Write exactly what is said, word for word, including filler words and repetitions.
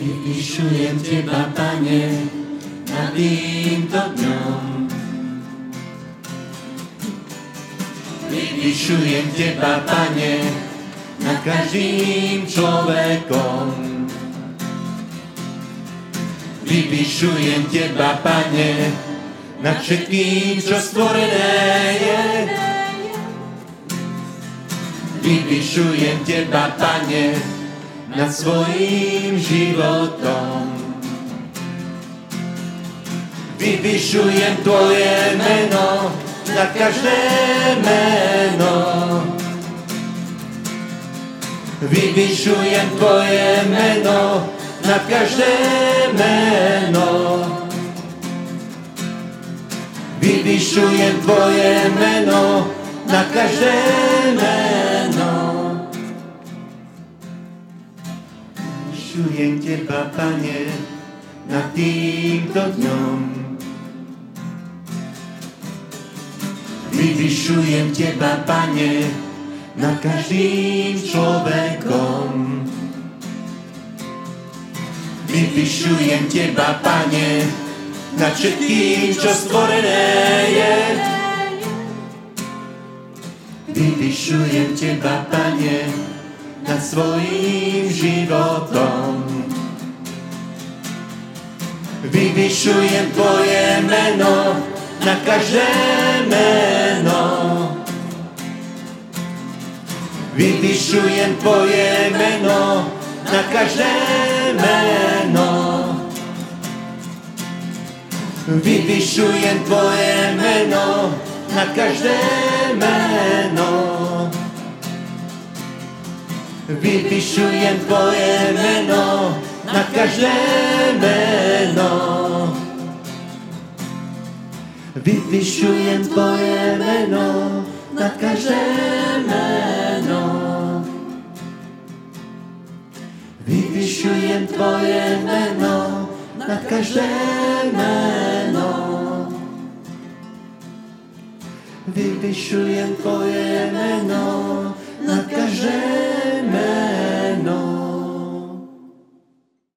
Vyvyšujem Teba, Pane, nad týmto dňom. Vyvyšujem Teba, Pane, nad každým človekom. Vyvyšujem Teba, Pane, nad všetkým, čo stvorené je. Vyvyšujem Teba, Pane, nad svojím životom. Vyvyšujem Tvoje meno, nad každé meno. Vyvyšujem Tvoje meno, nad každé meno. Vyvyšujem Tvoje meno, nad každé meno. Vyvyšujem Teba, Pane, nad týmto dňom. Vyvyšujem Teba, Pane, nad každým človekom. Vyvyšujem Teba, Pane, nad všetkým, čo stvorené je. Vyvyšujem Teba, Pane, nad svojím životom. Vyvyšujem Tvoje meno, na každé meno. Vyvyšujem Tvoje meno, na každé meno. Vyvyšujem Tvoje meno, na každé meno. Vyvyšujem Tvoje meno, na každé meno. Vyvyšujem Tvoje meno, na každé meno. Vyvyšujem Tvoje meno, na každé meno. Vyvyšujem Tvoje meno, na každé